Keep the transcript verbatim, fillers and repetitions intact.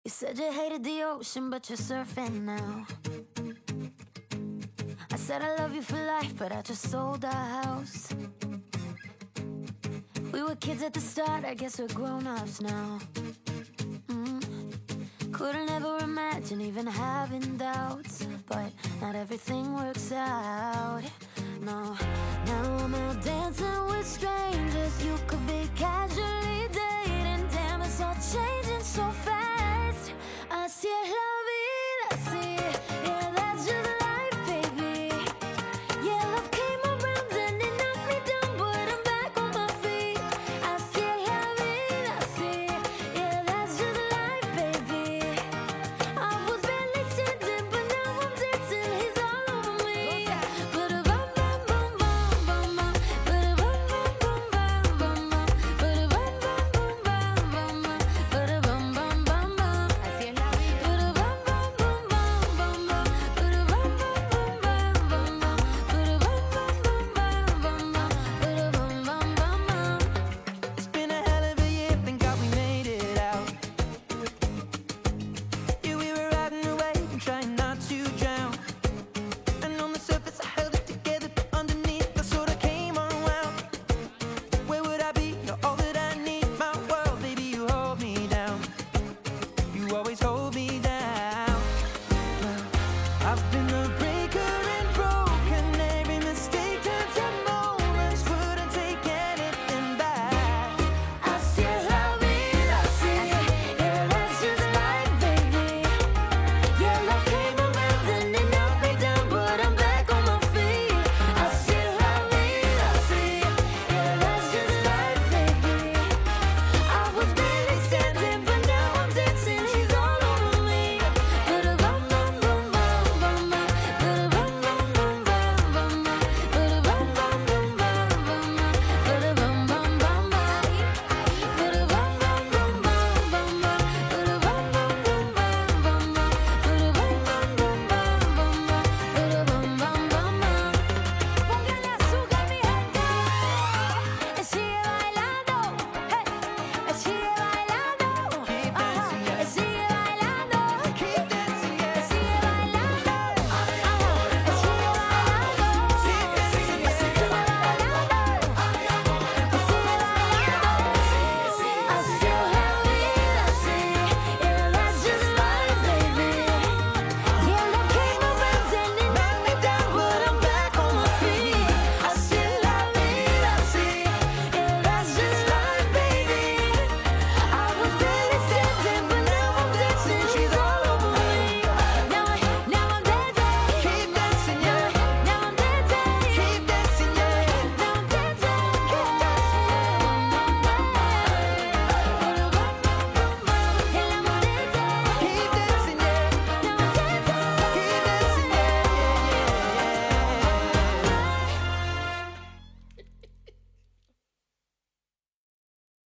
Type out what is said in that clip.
You said you hated the ocean, but you're surfing now. I said I love you for life, but I just sold our house. We were kids at the start, I guess we're grown-ups now. mm. Couldn't ever imagine even having doubts, but not everything works out, no. Now I'm out dancing with strangers. You could be casually dating. Damn, it's all changing so fast.